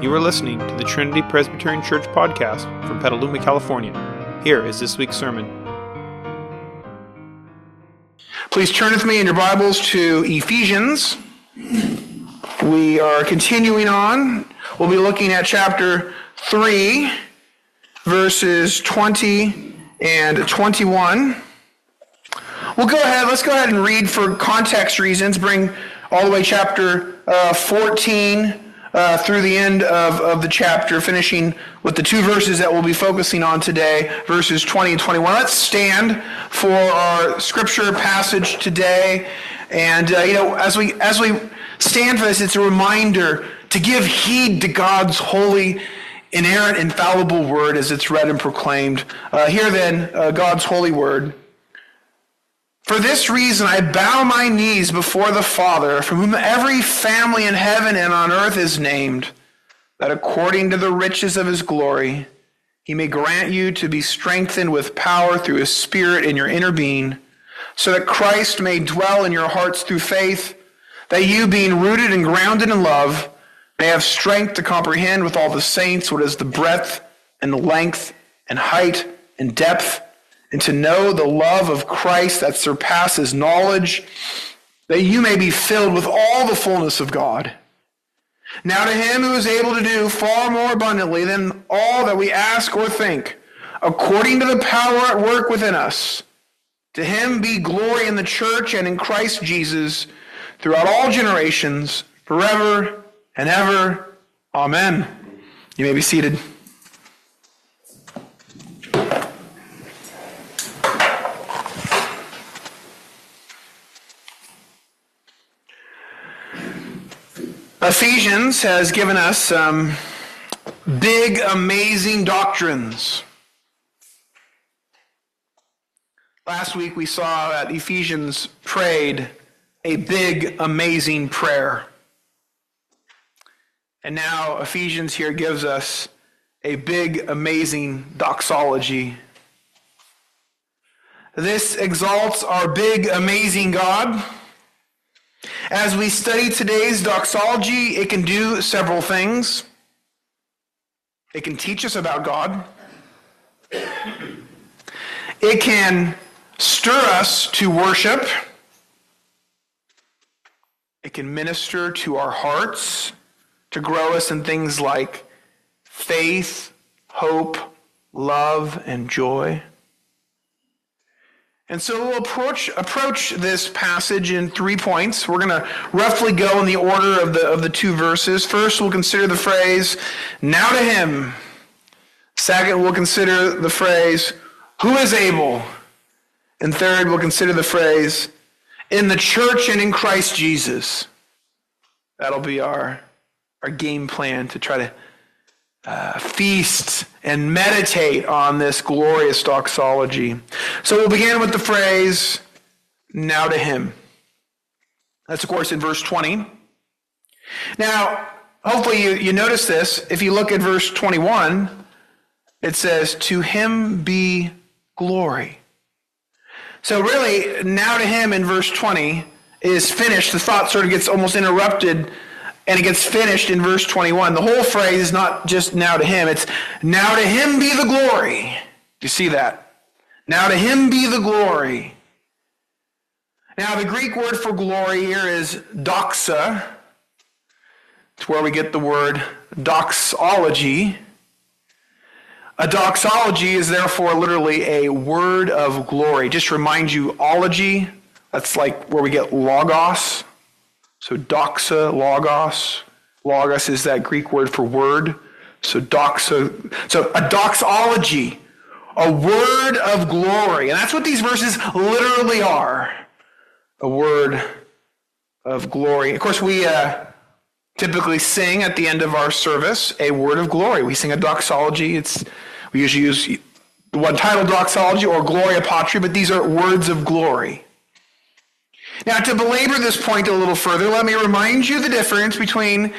You are listening to the Trinity Presbyterian Church podcast from Petaluma, California. Here is this week's sermon. Please turn with me in your Bibles to Ephesians. We are continuing on. We'll be looking at chapter 3, verses 20 and 21. Let's go ahead and read for context reasons, bring all the way chapter 14 through the end of the chapter, finishing with the two verses that we'll be focusing on today, verses 20 and 21. Let's stand for our scripture passage today. And, as we stand for this, it's a reminder to give heed to God's holy, inerrant, infallible word as it's read and proclaimed. Hear then God's holy word. For this reason I bow my knees before the Father, from whom every family in heaven and on earth is named, that according to the riches of his glory, he may grant you to be strengthened with power through his Spirit in your inner being, so that Christ may dwell in your hearts through faith, that you, being rooted and grounded in love, may have strength to comprehend with all the saints what is the breadth and the length and height and depth, and to know the love of Christ that surpasses knowledge, that you may be filled with all the fullness of God. Now to him who is able to do far more abundantly than all that we ask or think, according to the power at work within us, to him be glory in the church and in Christ Jesus throughout all generations, forever and ever. Amen. You may be seated. Ephesians has given us some big, amazing doctrines. Last week we saw that Ephesians prayed a big, amazing prayer. And now Ephesians here gives us a big, amazing doxology. This exalts our big, amazing God. As we study today's doxology, it can do several things. It can teach us about God. It can stir us to worship. It can minister to our hearts, to grow us in things like faith, hope, love, and joy. And so we'll approach this passage in 3 points. We're going to roughly go in the order of the two verses. First, we'll consider the phrase, now to him. Second, we'll consider the phrase, who is able? And third, we'll consider the phrase, in the church and in Christ Jesus. That'll be our game plan to try to feast and meditate on this glorious doxology. So we'll begin with the phrase, now to him. That's, of course, in verse 20. Now, hopefully you notice this. If you look at verse 21, it says, to him be glory. So really, now to him in verse 20 is finished. The thought sort of gets almost interrupted, and it gets finished in verse 21. The whole phrase is not just now to him. It's now to him be the glory. Do you see that? Now to him be the glory. Now the Greek word for glory here is doxa. It's where we get the word doxology. A doxology is therefore literally a word of glory. Just to remind you, ology, that's like where we get logos. So doxa, logos. Logos is that Greek word for word. So doxa. So a doxology, a word of glory. And that's what these verses literally are. A word of glory. Of course, we typically sing at the end of our service a word of glory. We sing a doxology. We usually use the one title doxology or Gloria Patri, but these are words of glory. Now, to belabor this point a little further, let me remind you the difference between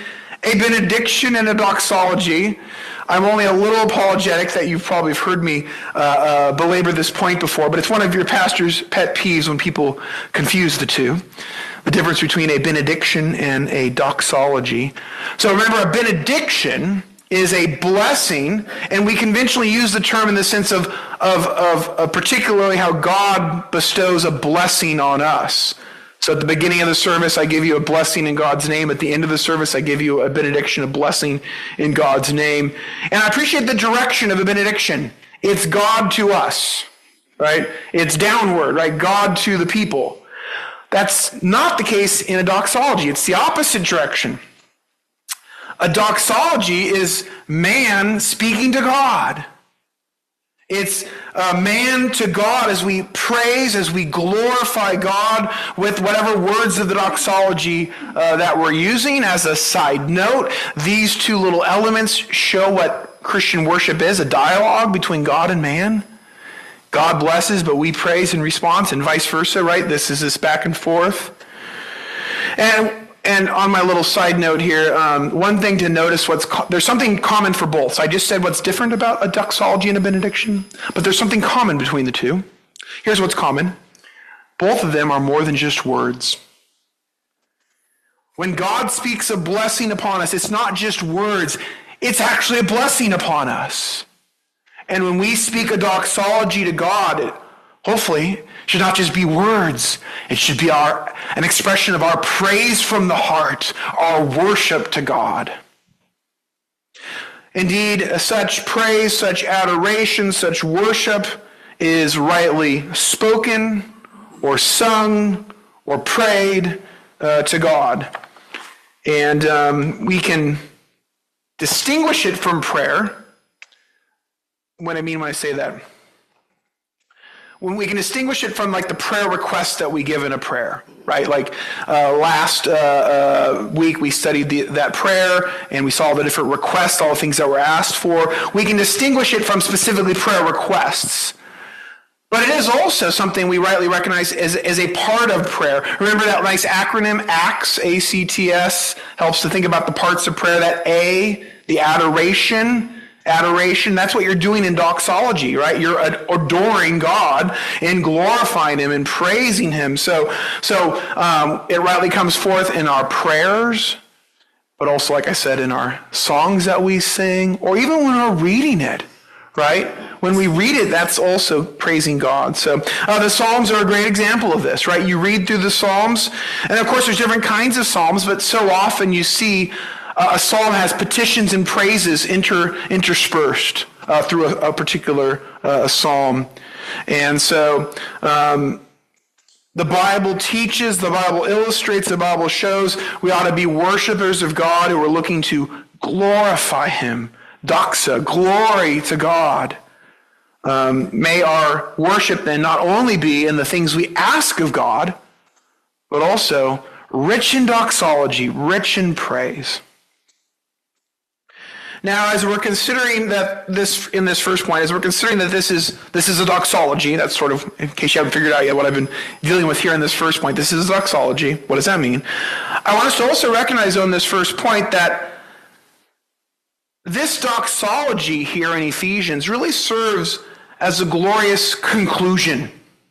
a benediction and a doxology. I'm only a little apologetic that you've probably heard me belabor this point before, but it's one of your pastor's pet peeves when people confuse the two. The difference between a benediction and a doxology. So remember, a benediction is a blessing, and we conventionally use the term in the sense of particularly how God bestows a blessing on us. So at the beginning of the service, I give you a blessing in God's name. At the end of the service, I give you a benediction, a blessing in God's name. And I appreciate the direction of a benediction. It's God to us, right? It's downward, right? God to the people. That's not the case in a doxology. It's the opposite direction. A doxology is man speaking to God. It's man to God as we praise, as we glorify God with whatever words of the doxology that we're using. As a side note, these two little elements show what Christian worship is, a dialogue between God and man. God blesses, but we praise in response, and vice versa, right? This is this back and forth. And on my little side note here, one thing to notice, there's something common for both. So I just said what's different about a doxology and a benediction, but there's something common between the two. Here's what's common. Both of them are more than just words. When God speaks a blessing upon us, it's not just words, it's actually a blessing upon us. And when we speak a doxology to God, it hopefully should not just be words. It should be an expression of our praise from the heart, our worship to God. Indeed, such praise, such adoration, such worship is rightly spoken or sung or prayed to God. And we can distinguish it from prayer. What I mean when I say that, when we can distinguish it from like the prayer requests that we give in a prayer, right? Like last week we studied that prayer and we saw the different requests, all the things that were asked for. We can distinguish it from specifically prayer requests. But it is also something we rightly recognize as a part of prayer. Remember that nice acronym, ACTS, A-C-T-S, helps to think about the parts of prayer. That A, the adoration, that's what you're doing in doxology, right? You're adoring God and glorifying Him and praising Him. So it rightly comes forth in our prayers, but also, like I said, in our songs that we sing, or even when we're reading it, right? When we read it, that's also praising God. So the Psalms are a great example of this, right? You read through the Psalms, and of course there's different kinds of Psalms, but so often you see a psalm has petitions and praises interspersed through a particular psalm. And so the Bible teaches, the Bible illustrates, the Bible shows we ought to be worshipers of God who are looking to glorify Him. Doxa, glory to God. May our worship then not only be in the things we ask of God, but also rich in doxology, rich in praise. Now, as we're considering that this first point, as we're considering that this is a doxology, that's sort of, in case you haven't figured out yet what I've been dealing with here in this first point, this is a doxology. What does that mean? I want us to also recognize on this first point that this doxology here in Ephesians really serves as a glorious conclusion.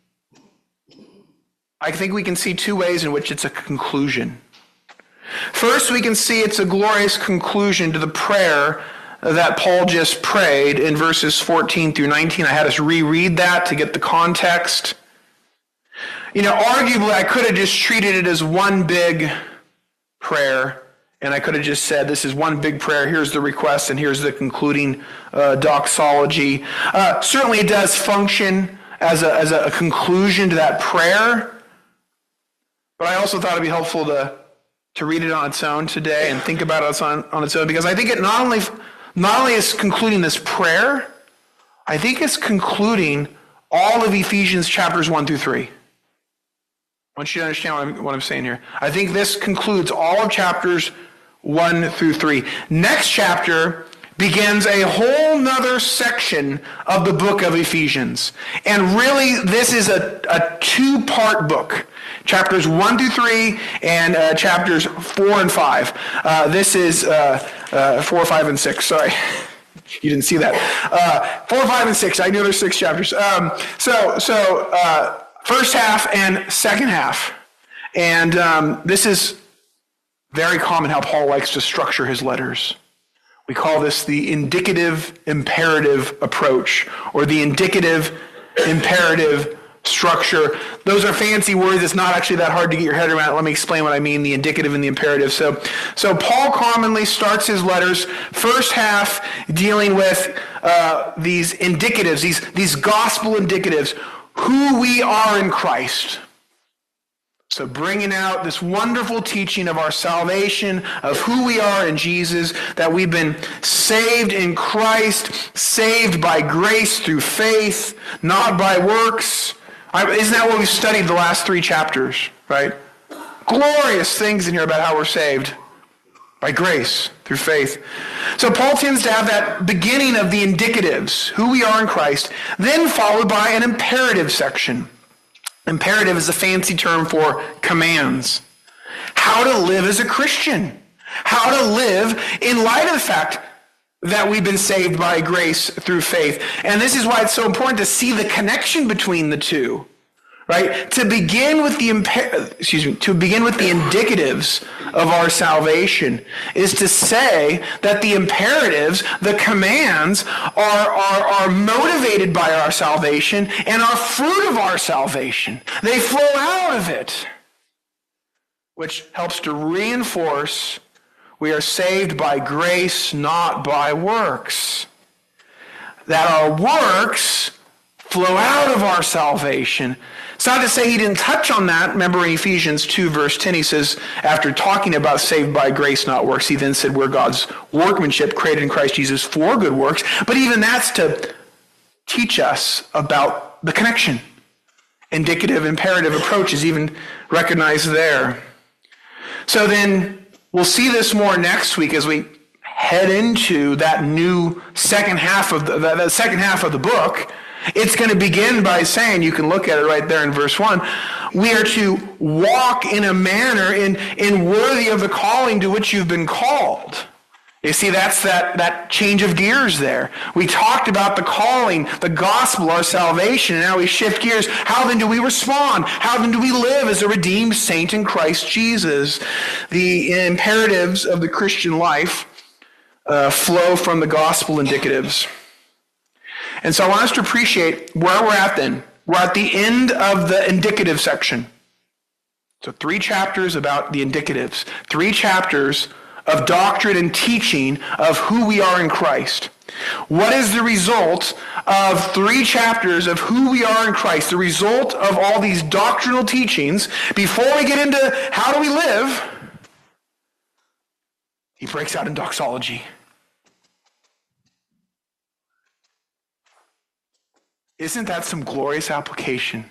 I think we can see two ways in which it's a conclusion. First, we can see it's a glorious conclusion to the prayer that Paul just prayed in verses 14 through 19. I had us reread that to get the context. You know, arguably, I could have just treated it as one big prayer, and I could have just said, this is one big prayer, here's the request, and here's the concluding doxology. Certainly, it does function as a conclusion to that prayer, but I also thought it'd be helpful to read it on its own today and think about it on its own, because I think it not only is concluding this prayer, I think it's concluding all of Ephesians chapters 1 through 3. I want you to understand what I'm saying here. I think this concludes all of chapters 1 through 3. Next chapter begins a whole nother section of the book of Ephesians. And really, this is a a two-part book. Chapters 1 through 3 and chapters 4 and 5. This is 4, 5, and 6. Sorry. You didn't see that. 4, 5, and 6. I knew there's 6 chapters. So first half and second half. And this is very common how Paul likes to structure his letters. We call this the indicative imperative approach, or the indicative imperative structure. Those are fancy words. It's not actually that hard to get your head around. Let me explain what I mean, the indicative and the imperative. So Paul commonly starts his letters, first half dealing with these indicatives, these gospel indicatives, who we are in Christ. So bringing out this wonderful teaching of our salvation, of who we are in Jesus, that we've been saved in Christ, saved by grace through faith, not by works. Isn't that what we've studied the last 3 chapters, right? Glorious things in here about how we're saved by grace through faith. So Paul tends to have that beginning of the indicatives, who we are in Christ, then followed by an imperative section. Imperative is a fancy term for commands. How to live as a Christian. How to live in light of the fact that we've been saved by grace through faith. And this is why it's so important to see the connection between the two, right? To begin with the indicatives of our salvation is to say that the imperatives, the commands, are motivated by our salvation and are fruit of our salvation. They flow out of it, which helps to reinforce we are saved by grace, not by works. That our works flow out of our salvation. It's not to say he didn't touch on that. Remember in Ephesians 2, verse 10, he says, after talking about saved by grace, not works, he then said, we're God's workmanship, created in Christ Jesus for good works. But even that's to teach us about the connection. Indicative, imperative approach is even recognized there. So then, we'll see this more next week as we head into that new second half of the book. It's going to begin by saying, you can look at it right there in verse 1, we are to walk in a manner in worthy of the calling to which you've been called. You see, that's that change of gears there. We talked about the calling, the gospel, our salvation, and now we shift gears. How then do we respond? How then do we live as a redeemed saint in Christ Jesus? The imperatives of the Christian life flow from the gospel indicatives. And so I want us to appreciate where we're at then. We're at the end of the indicative section. So 3 chapters about the indicatives. 3 chapters of doctrine and teaching of who we are in Christ. What is the result of 3 chapters of who we are in Christ? The result of all these doctrinal teachings, before we get into how do we live, he breaks out in doxology. Isn't that some glorious application?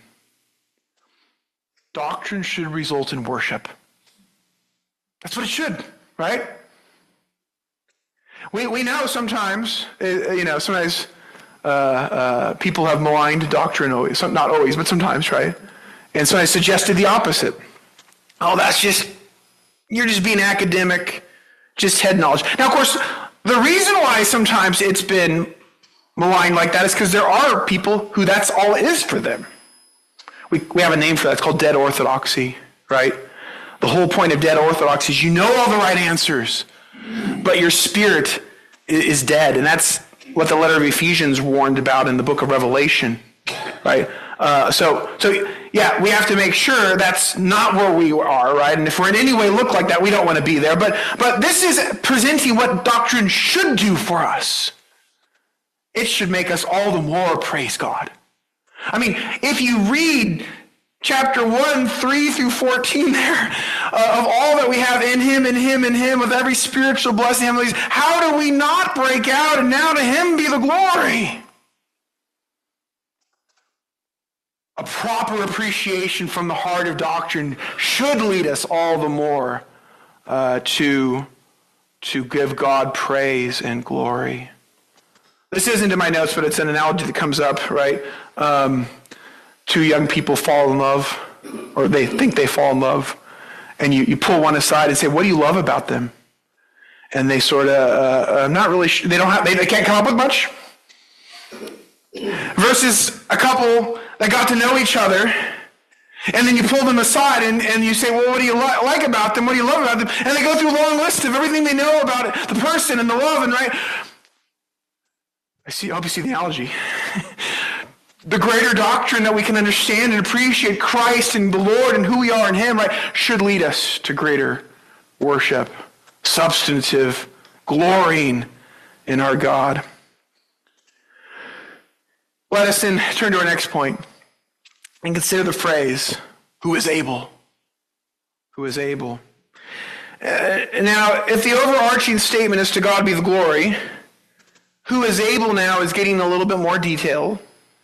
Doctrine should result in worship. That's what it should. Right? We know sometimes, sometimes people have maligned doctrine, always, not always, but sometimes, right? And so I suggested the opposite. Oh, you're just being academic, just head knowledge. Now, of course, the reason why sometimes it's been maligned like that is because there are people who that's all it is for them. We have a name for that. It's called dead orthodoxy, right? The whole point of dead orthodoxy is you know all the right answers, but your spirit is dead. And that's what the letter of Ephesians warned about in the book of Revelation, right? So we have to make sure that's not where we are, right? And if we're in any way look like that, we don't want to be there. But this is presenting what doctrine should do for us. It should make us all the more praise God. I mean, if you read chapter 1, 3 through 14 there, of all that we have in him, in him, in him, with every spiritual blessing, how do we not break out and now to him be the glory? A proper appreciation from the heart of doctrine should lead us all the more to give God praise and glory. This isn't in my notes, but it's an analogy that comes up, right? two young people fall in love, or they think they fall in love, and you pull one aside and say, what do you love about them? And they sort of, not really, they can't come up with much. Versus a couple that got to know each other, and then you pull them aside and you say, well, what do you like about them? What do you love about them? And they go through a long list of everything they know about it, the person and the love, and right? I hope you see the analogy. The greater doctrine that we can understand and appreciate Christ and the Lord and who we are in him, right, should lead us to greater worship, substantive glorying in our God. Let us then turn to our next point and consider the phrase, who is able? Who is able? Now, if the overarching statement is to God be the glory, who is able now is getting a little bit more detail.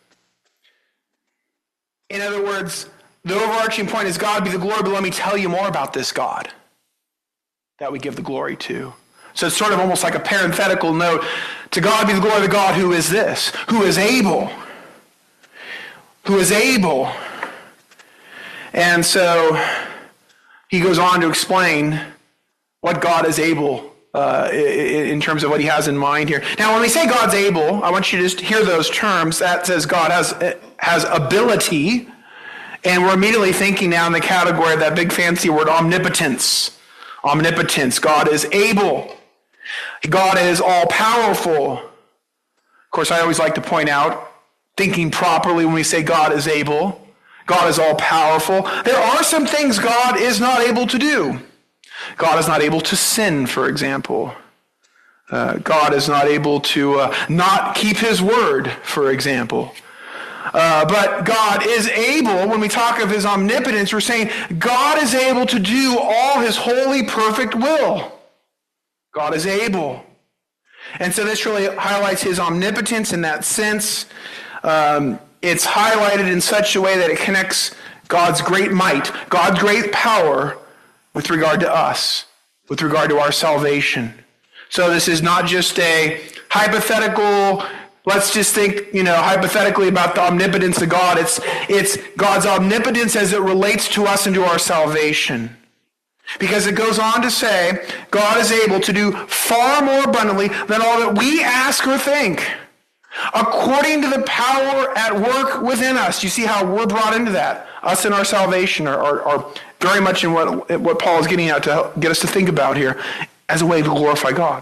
In other words, the overarching point is God be the glory, but let me tell you more about this God that we give the glory to. So it's sort of almost like a parenthetical note. To God be the glory, the God who is this, who is able. Who is able. And so he goes on to explain what God is able in terms of what he has in mind here. Now, when we say God's able, I want you to just hear those terms. That says God has ability, and we're immediately thinking now in the category of that big fancy word omnipotence. Omnipotence. God is able. God is all-powerful. Of course, I always like to point out, thinking properly when we say God is able, God is all-powerful. There are some things God is not able to do. God is not able to sin, for example. God is not able to not keep his word, for example. But God is able, when we talk of his omnipotence, we're saying God is able to do all his holy, perfect will. God is able. And so this really highlights his omnipotence in that sense. It's highlighted in such a way that it connects God's great might, God's great power with regard to us, with regard to our salvation. So this is not just a hypothetical, let's just think, hypothetically about the omnipotence of God. It's God's omnipotence as it relates to us and to our salvation. Because it goes on to say, God is able to do far more abundantly than all that we ask or think, according to the power at work within us. You see how we're brought into that. Us and our salvation are very much in what Paul is getting at to get us to think about here as a way to glorify God.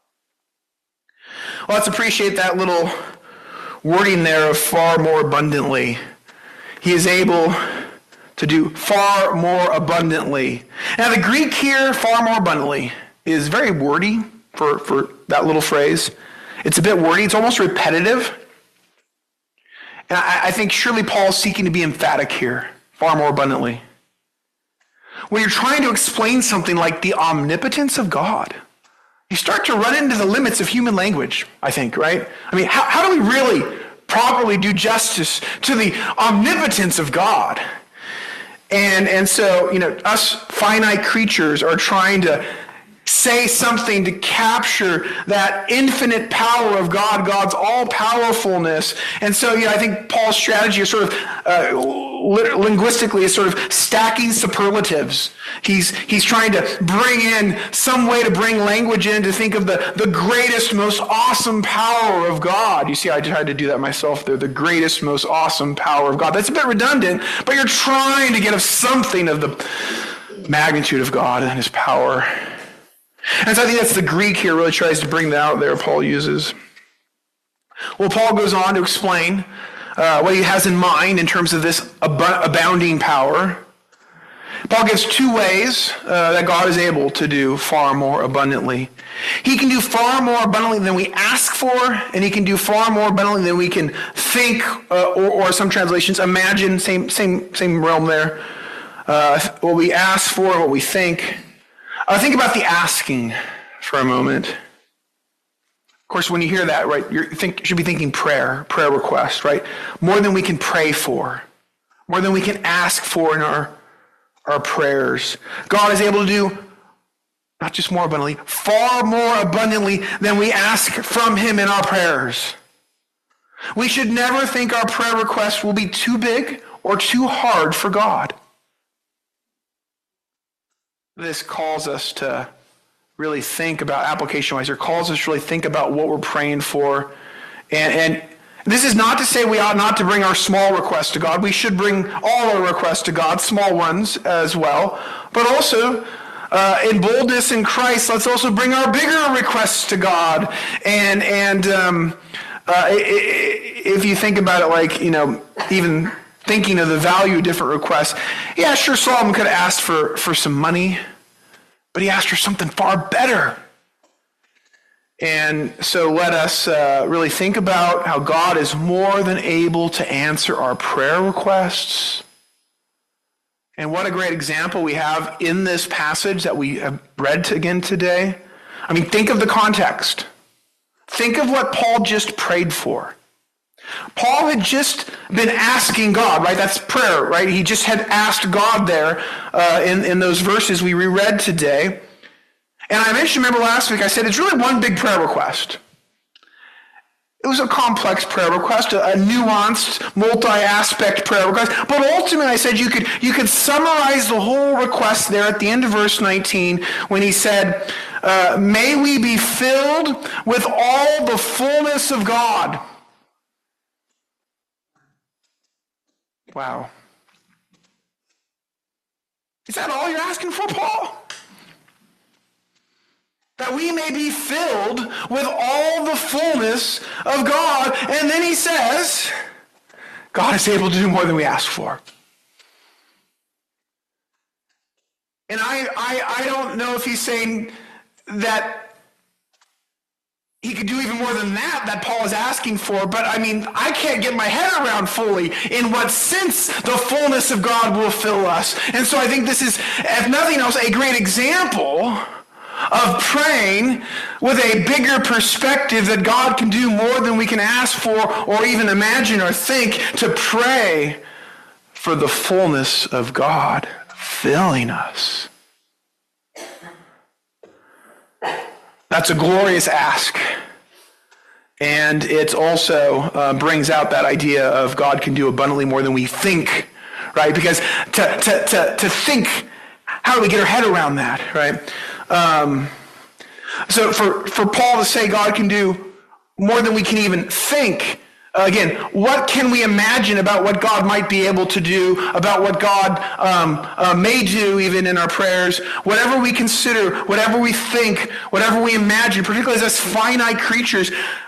Well, let's appreciate that little wording there of far more abundantly. He is able to do far more abundantly. Now, the Greek here, far more abundantly, is very wordy for that little phrase. It's a bit wordy. It's almost repetitive. And I think surely Paul's seeking to be emphatic here, far more abundantly. When you're trying to explain something like the omnipotence of God, you start to run into the limits of human language, I think, right? I mean, how do we really properly do justice to the omnipotence of God? And so, us finite creatures are trying to say something to capture that infinite power of God, God's all-powerfulness. And so, I think Paul's strategy is sort of, linguistically, is sort of stacking superlatives. He's trying to bring in some way to bring language in to think of the greatest, most awesome power of God. You see, I tried to do that myself there, the greatest, most awesome power of God. That's a bit redundant, but you're trying to get something of the magnitude of God and his power. And so I think that's the Greek here really tries to bring that out there, Paul uses. Well, Paul goes on to explain what he has in mind in terms of this abounding power. Paul gives two ways that God is able to do far more abundantly. He can do far more abundantly than we ask for, and he can do far more abundantly than we can think, or some translations, imagine, same realm there. What we ask for, what we think. Think about the asking for a moment. Of course, when you hear that, right, you should be thinking prayer request, right? More than we can pray for, more than we can ask for in our prayers. God is able to do not just more abundantly, far more abundantly than we ask from him in our prayers. We should never think our prayer request will be too big or too hard for God? This calls us to really think about application-wise, or calls us to really think about what we're praying for. And this is not to say we ought not to bring our small requests to God. We should bring all our requests to God, small ones as well. But also, in boldness in Christ, let's also bring our bigger requests to God. And if you think about it, like, even thinking of the value of different requests, yeah, sure, Solomon could have asked for some money, but he asked for something far better. And so let us really think about how God is more than able to answer our prayer requests. And what a great example we have in this passage that we have read again today. I mean, think of the context. Think of what Paul just prayed for. Paul had just been asking God, right? That's prayer, right? He just had asked God there in those verses we reread today. And I mentioned, remember last week, I said it's really one big prayer request. It was a complex prayer request, a nuanced, multi-aspect prayer request. But ultimately, I said you could summarize the whole request there at the end of verse 19 when he said, may we be filled with all the fullness of God. Wow. Is that all you're asking for, Paul? That we may be filled with all the fullness of God. And then he says, God is able to do more than we ask for. And I don't know if he's saying that he could do even more than that Paul is asking for, but I mean, I can't get my head around fully in what sense the fullness of God will fill us. And so I think this is, if nothing else, a great example of praying with a bigger perspective that God can do more than we can ask for or even imagine or think, to pray for the fullness of God filling us. That's a glorious ask. And it also brings out that idea of God can do abundantly more than we think, right? Because to think, how do we get our head around that, right? So for Paul to say God can do more than we can even think, again, what can we imagine about what God might be able to do, about what God may do even in our prayers? Whatever we consider, whatever we think, whatever we imagine, particularly as finite creatures,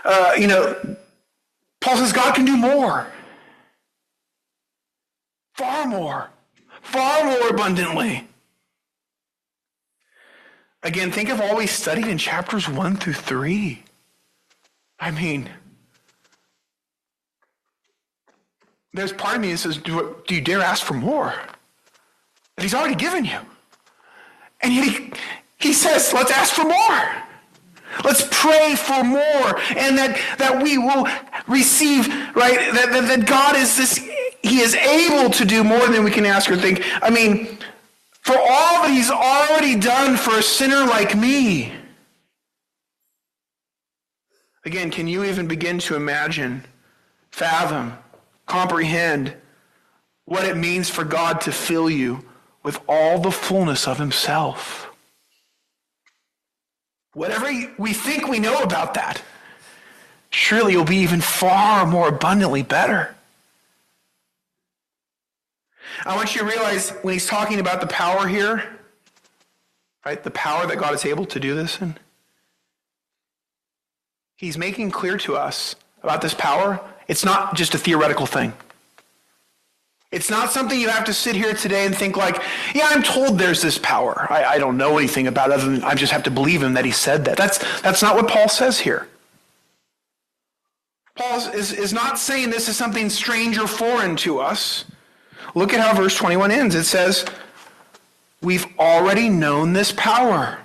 Paul says God can do more. Far more abundantly. Again, think of all we studied in chapters 1 through 3. I mean, there's part of me that says, do you dare ask for more? That he's already given you. And yet he says, let's ask for more. Let's pray for more. And that we will receive, right, that God is this, he is able to do more than we can ask or think. I mean, for all that he's already done for a sinner like me. Again, can you even begin to imagine, fathom, comprehend what it means for God to fill you with all the fullness of himself? Whatever we think we know about that, surely it'll be even far more abundantly better. I want you to realize when he's talking about the power here, right, the power that God is able to do this in, he's making clear to us about this power. It's not just a theoretical thing. It's not something you have to sit here today and think like, yeah, I'm told there's this power. I don't know anything about it other than I just have to believe him that he said that. That's not what Paul says here. Paul is not saying this is something strange or foreign to us. Look at how verse 21 ends. It says, we've already known this power.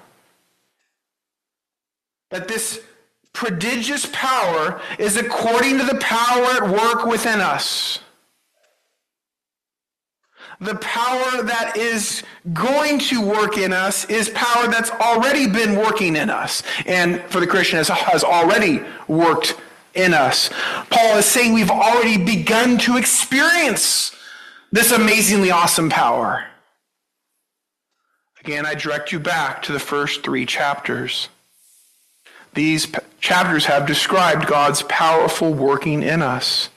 That this prodigious power is according to the power at work within us. The power that is going to work in us is power that's already been working in us. And for the Christian, has already worked in us. Paul is saying we've already begun to experience this amazingly awesome power? Again, I direct you back to the first 3 chapters. These chapters have described God's powerful working in us.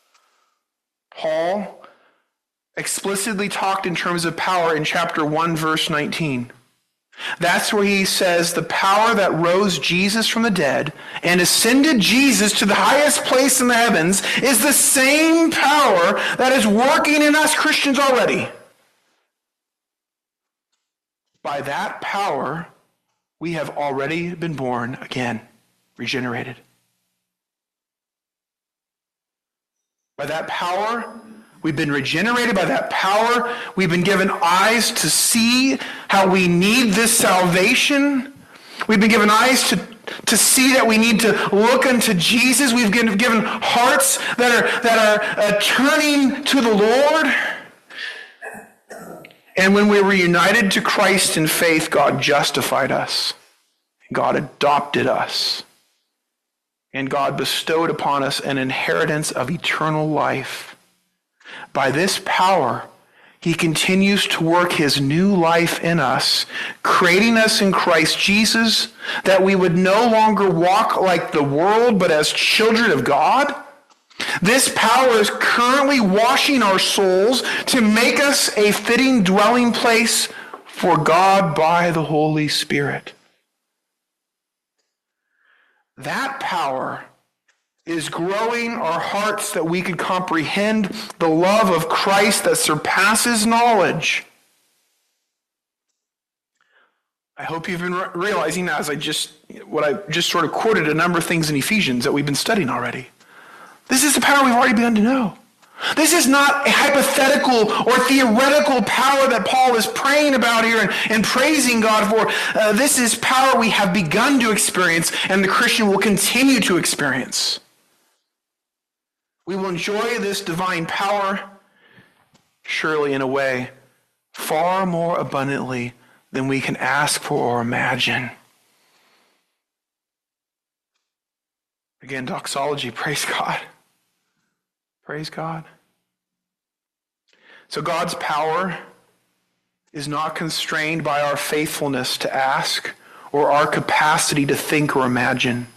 Paul explicitly talked in terms of power in chapter 1, verse 19. That's where he says the power that rose Jesus from the dead and ascended Jesus to the highest place in the heavens is the same power that is working in us Christians already. By that power, we have already been born again, regenerated. By that power, we've been regenerated. By that power, we've been given eyes to see how we need this salvation. We've been given eyes to see that we need to look unto Jesus. We've been given hearts that are turning to the Lord. And when we were united to Christ in faith, God justified us. God adopted us. And God bestowed upon us an inheritance of eternal life. By this power, he continues to work his new life in us, creating us in Christ Jesus, that we would no longer walk like the world, but as children of God. This power is currently washing our souls to make us a fitting dwelling place for God by the Holy Spirit. That power is growing our hearts that we could comprehend the love of Christ that surpasses knowledge. I hope you've been realizing, as I just sort of quoted a number of things in Ephesians that we've been studying already. This is the power we've already begun to know. This is not a hypothetical or theoretical power that Paul is praying about here and praising God for. This is power we have begun to experience, and the Christian will continue to experience. We will enjoy this divine power, surely in a way, far more abundantly than we can ask for or imagine. Again, doxology, praise God. Praise God. So God's power is not constrained by our faithfulness to ask or our capacity to think or imagine.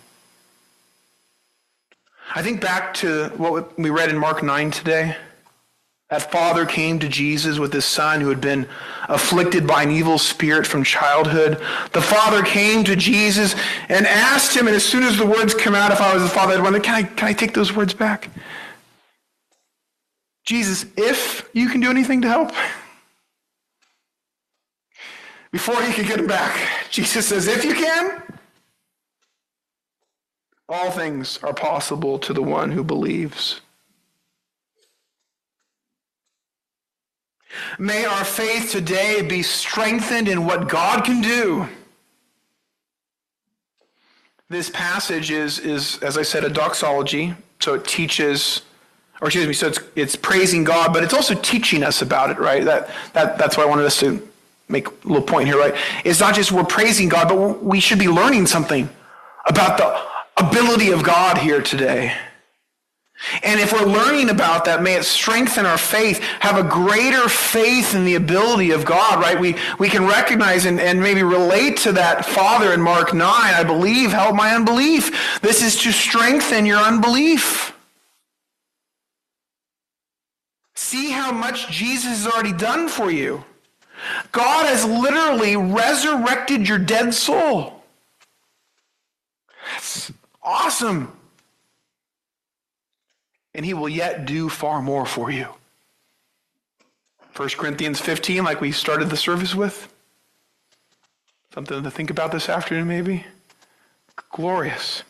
I think back to what we read in Mark 9 today. That father came to Jesus with his son who had been afflicted by an evil spirit from childhood. The father came to Jesus and asked him, and as soon as the words come out, if I was the father, I'd wonder, can I take those words back? Jesus, if you can do anything to help. Before he could get him back, Jesus says, if you can, all things are possible to the one who believes. May our faith today be strengthened in what God can do. This passage is, as I said, a doxology, so it teaches, so it's praising God, but it's also teaching us about it, right? That's why I wanted us to make a little point here, right? It's not just we're praising God, but we should be learning something about the ability of God here today. And if we're learning about that, may it strengthen our faith, have a greater faith in the ability of God, right? We can recognize and maybe relate to that Father in Mark 9, I believe, help my unbelief. This is to strengthen your unbelief. See how much Jesus has already done for you. God has literally resurrected your dead soul. That's awesome. And he will yet do far more for you. 1 Corinthians 15, like we started the service with. Something to think about this afternoon, maybe. Glorious.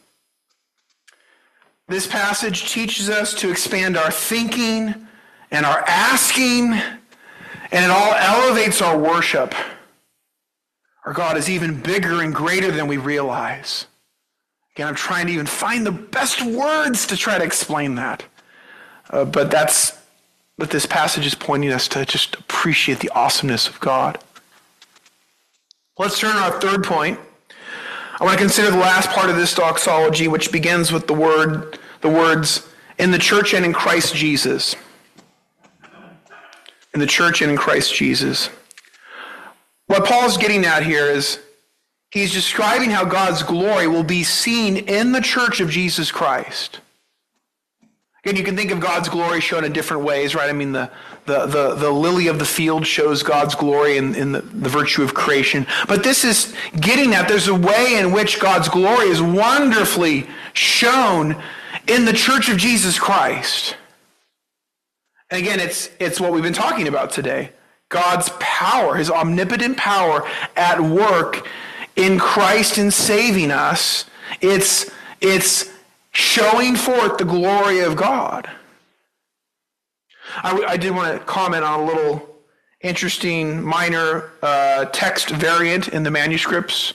This passage teaches us to expand our thinking and our asking, and it all elevates our worship. Our God is even bigger and greater than we realize. Again, I'm trying to even find the best words to try to explain that. But that's what this passage is pointing us to, just appreciate the awesomeness of God. Let's turn to our third point. I want to consider the last part of this doxology, which begins with the words, in the church and in Christ Jesus. in the church and in Christ Jesus. What Paul's getting at here is he's describing how God's glory will be seen in the church of Jesus Christ. Again, you can think of God's glory shown in different ways, right? I mean, the lily of the field shows God's glory in the virtue of creation. But this is getting at there's a way in which God's glory is wonderfully shown in the church of Jesus Christ. And again, it's what we've been talking about today. God's power, his omnipotent power at work in Christ in saving us. It's showing forth the glory of God. I did want to comment on a little interesting minor text variant in the manuscripts.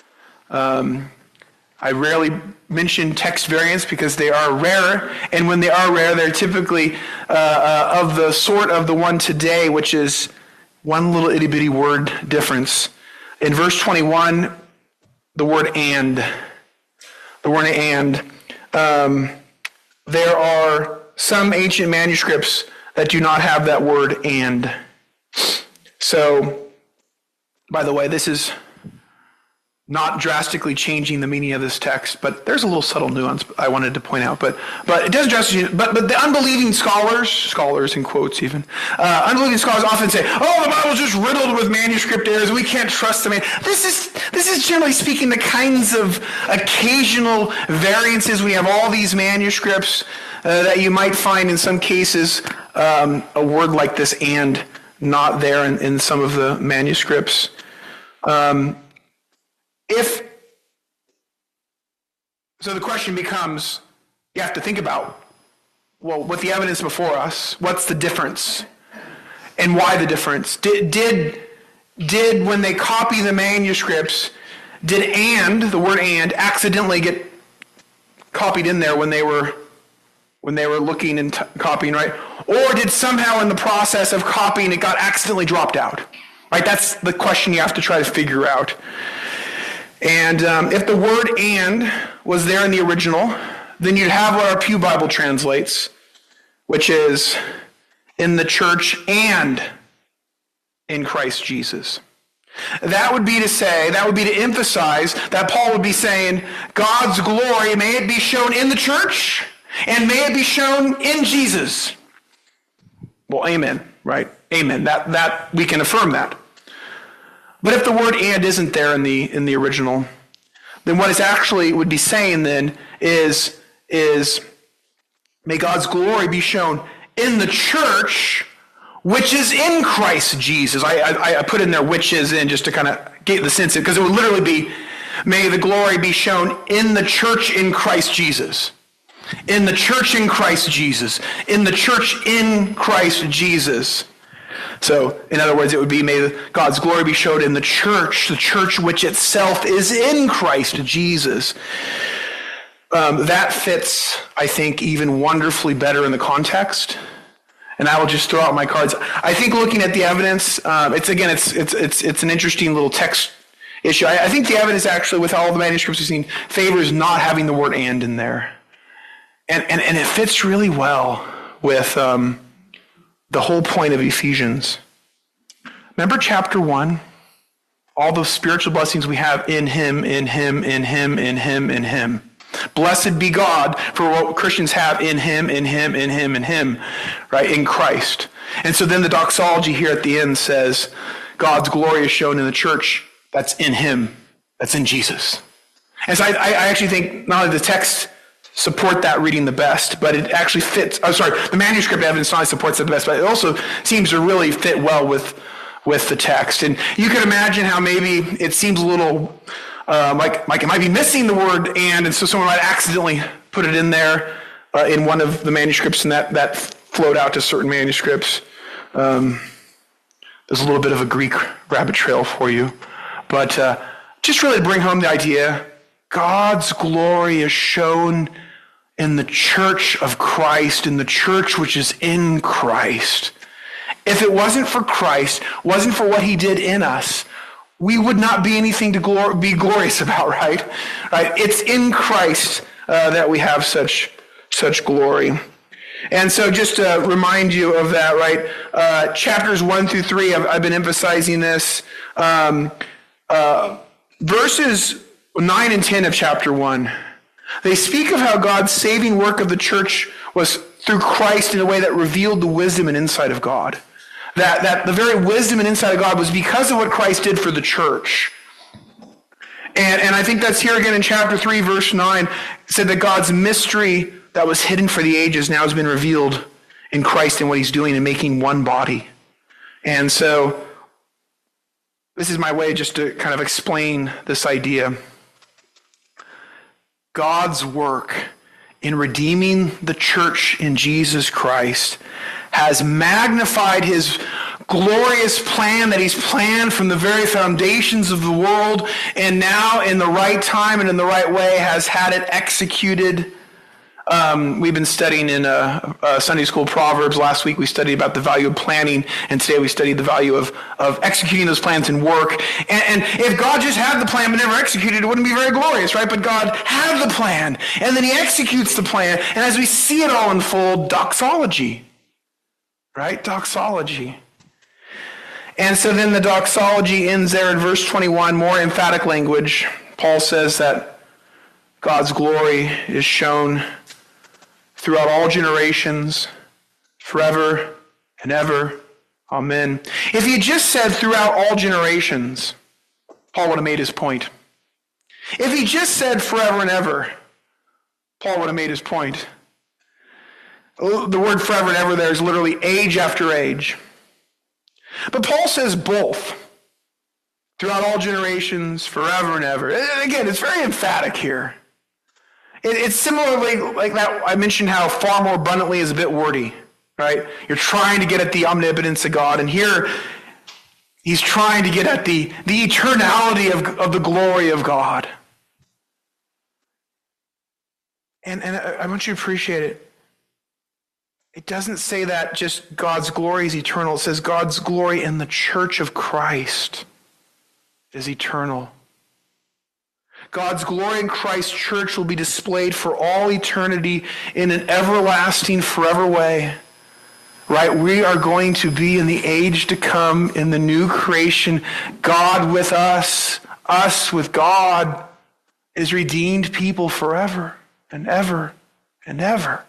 I rarely mention text variants because they are rare, and when they are rare, they're typically of the sort of the one today, which is one little itty-bitty word difference. In verse 21, the word and. The word and. There are some ancient manuscripts that do not have that word and. So, by the way, this is not drastically changing the meaning of this text, but there's a little subtle nuance I wanted to point out. But it does drastically. But the unbelieving scholars in quotes even, unbelieving scholars often say, "Oh, the Bible's just riddled with manuscript errors. We can't trust them." This is generally speaking the kinds of occasional variances. We have all these manuscripts that you might find in some cases a word like this "and" not there in some of the manuscripts. So the question becomes, you have to think about, well, with the evidence before us, what's the difference? And why the difference? Did when they copy the manuscripts, did the word and, accidentally get copied in there when they were looking and copying, right? Or did somehow in the process of copying it got accidentally dropped out? Right? That's the question you have to try to figure out. And if the word and was there in the original, then you'd have what our Pew Bible translates, which is in the church and in Christ Jesus. That would be to emphasize that Paul would be saying, God's glory, may it be shown in the church, and may it be shown in Jesus. Well, amen, right? Amen. That we can affirm that. But if the word and isn't there in the original, then what it actually would be saying then is may God's glory be shown in the church, which is in Christ Jesus. I put in there which is in just to kind of get the sense of, because it would literally be, may the glory be shown in the church in Christ Jesus. In the church in Christ Jesus. In the church in Christ Jesus. So, in other words, it would be, may God's glory be shown in the church which itself is in Christ Jesus. That fits, I think, even wonderfully better in the context. And I will just throw out my cards. I think looking at the evidence, it's an interesting little text issue. I think the evidence actually, with all the manuscripts we've seen, favors not having the word and in there. And it fits really well with the whole point of Ephesians. Remember chapter 1? All the spiritual blessings we have in him, in him, in him, in him, in him. Blessed be God for what Christians have in him, in him, in him, in him, right? In Christ. And so then the doxology here at the end says, God's glory is shown in the church that's in him, that's in Jesus. And so I actually think not only the text support that reading the best, but it actually fits. The manuscript evidence not only supports it the best, but it also seems to really fit well with the text. And you can imagine how maybe it seems a little like it might be missing the word and so someone might accidentally put it in there in one of the manuscripts, and that flowed out to certain manuscripts. There's a little bit of a Greek rabbit trail for you, but just really to bring home the idea, God's glory is shown in the church of Christ, in the church which is in Christ. If it wasn't for Christ, wasn't for what he did in us, we would not be anything to be glorious about, right? Right? It's in Christ that we have such glory. And so just to remind you of that, right? Chapters 1 through 3, I've been emphasizing this. Verses 9 and 10 of chapter 1, they speak of how God's saving work of the church was through Christ in a way that revealed the wisdom and insight of God. That the very wisdom and insight of God was because of what Christ did for the church. And I think that's here again in chapter 3, verse 9. It said that God's mystery that was hidden for the ages now has been revealed in Christ and what he's doing in making one body. And so this is my way just to kind of explain this idea. God's work in redeeming the church in Jesus Christ has magnified his glorious plan that he's planned from the very foundations of the world, and now in the right time and in the right way has had it executed. We've been studying in Sunday school Proverbs. Last week we studied about the value of planning, and today we studied the value of executing those plans in work. And if God just had the plan but never executed, it wouldn't be very glorious, right? But God had the plan, and then he executes the plan. And as we see it all unfold, doxology, right? Doxology. And so then the doxology ends there in verse 21, more emphatic language. Paul says that God's glory is shown throughout all generations, forever and ever. Amen. If he had just said throughout all generations, Paul would have made his point. If he just said forever and ever, Paul would have made his point. The word forever and ever there is literally age after age. But Paul says both. Throughout all generations, forever and ever. And again, it's very emphatic here. It's similarly like that. I mentioned how far more abundantly is a bit wordy, right? You're trying to get at the omnipotence of God. And here, he's trying to get at the eternality of the glory of God. And I want you to appreciate it. It doesn't say that just God's glory is eternal. It says God's glory in the church of Christ is eternal. God's glory in Christ's church will be displayed for all eternity in an everlasting, forever way. Right? We are going to be in the age to come, in the new creation. God with us with God, is redeemed people forever and ever and ever.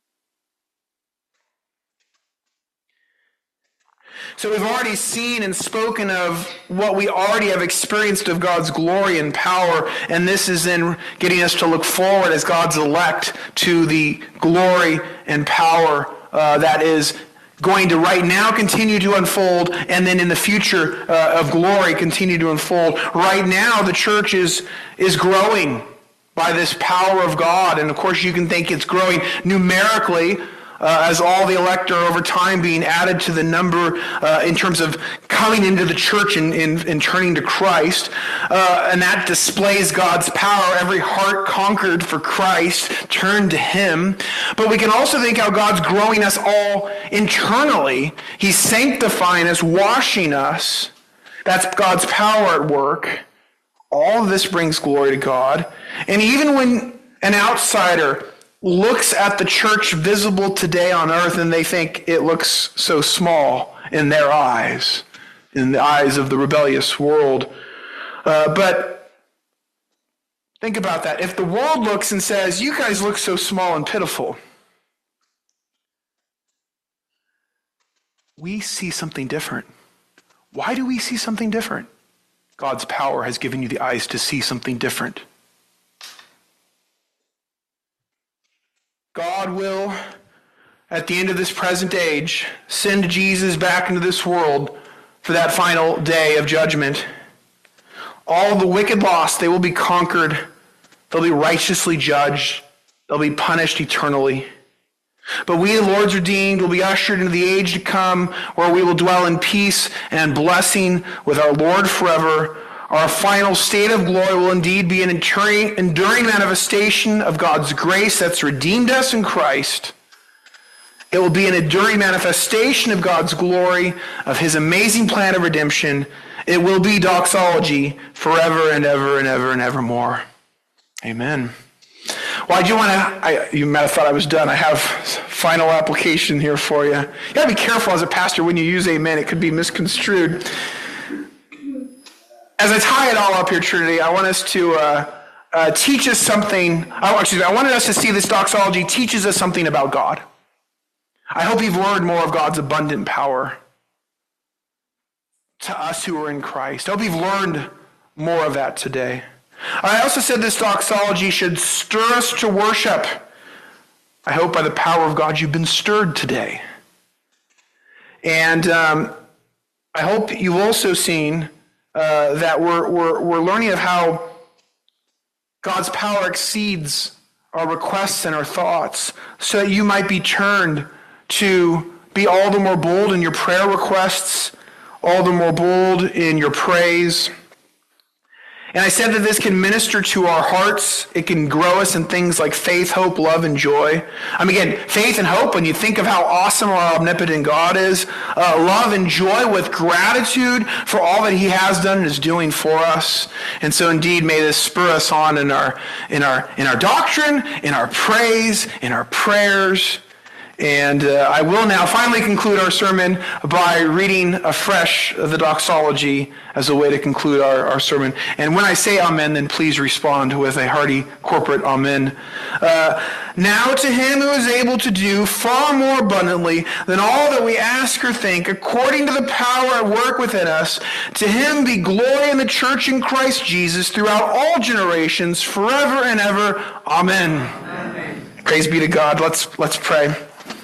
So we've already seen and spoken of what we already have experienced of God's glory and power, and this is then getting us to look forward as God's elect to the glory and power that is going to right now continue to unfold, and then in the future of glory continue to unfold. Right now, the church is growing by this power of God, and of course you can think it's growing numerically, as all the elect are over time being added to the number in terms of coming into the church and turning to Christ. And that displays God's power. Every heart conquered for Christ turned to him. But we can also think how God's growing us all internally. He's sanctifying us, washing us. That's God's power at work. All of this brings glory to God. And even when an outsider looks at the church visible today on earth and they think it looks so small in their eyes, in the eyes of the rebellious world. But think about that. If the world looks and says, you guys look so small and pitiful, we see something different. Why do we see something different? God's power has given you the eyes to see something different. God will, at the end of this present age, send Jesus back into this world for that final day of judgment. All the wicked lost, they will be conquered. They'll be righteously judged. They'll be punished eternally. But we, the Lord's redeemed, will be ushered into the age to come, where we will dwell in peace and blessing with our Lord forever. Our final state of glory will indeed be an enduring manifestation of God's grace that's redeemed us in Christ. It will be an enduring manifestation of God's glory, of his amazing plan of redemption. It will be doxology forever and ever and ever and evermore. Amen. Well, I do want to, you might have thought I was done. I have final application here for you. You gotta be careful as a pastor when you use amen. It could be misconstrued. As I tie it all up here, Trinity, I want us to teach us something. I wanted us to see this doxology teaches us something about God. I hope you've learned more of God's abundant power to us who are in Christ. I hope you've learned more of that today. I also said this doxology should stir us to worship. I hope by the power of God you've been stirred today. And I hope you've also seen that we're learning of how God's power exceeds our requests and our thoughts, so that you might be turned to be all the more bold in your prayer requests, all the more bold in your praise. And I said that this can minister to our hearts. It can grow us in things like faith, hope, love, and joy. Again, faith and hope, when you think of how awesome our omnipotent God is. Love and joy with gratitude for all that he has done and is doing for us. And so indeed, may this spur us on in our doctrine, in our praise, in our prayers. And I will now finally conclude our sermon by reading afresh the doxology as a way to conclude our sermon. And when I say amen, then please respond with a hearty corporate amen. Now to him who is able to do far more abundantly than all that we ask or think, according to the power at work within us, to him be glory in the church in Christ Jesus throughout all generations, forever and ever. Amen. Amen. Praise be to God. Let's pray.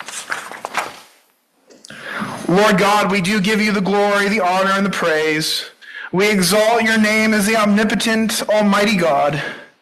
Lord God, we do give you the glory, the honor, and the praise. We exalt your name as the omnipotent, almighty God.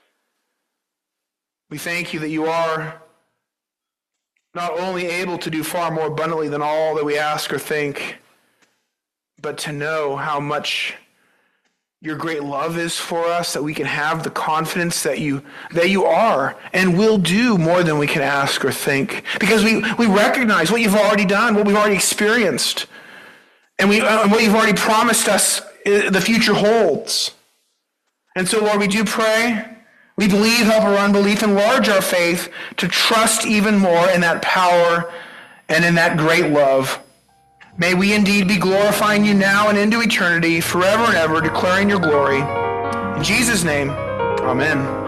We thank you that you are not only able to do far more abundantly than all that we ask or think, but to know how much your great love is for us, that we can have the confidence that you are and will do more than we can ask or think. Because we recognize what you've already done, what we've already experienced, and what you've already promised us the future holds. And so, Lord, we do pray. We believe, help our unbelief, enlarge our faith to trust even more in that power and in that great love. May we indeed be glorifying you now and into eternity, forever and ever, declaring your glory. In Jesus' name, amen.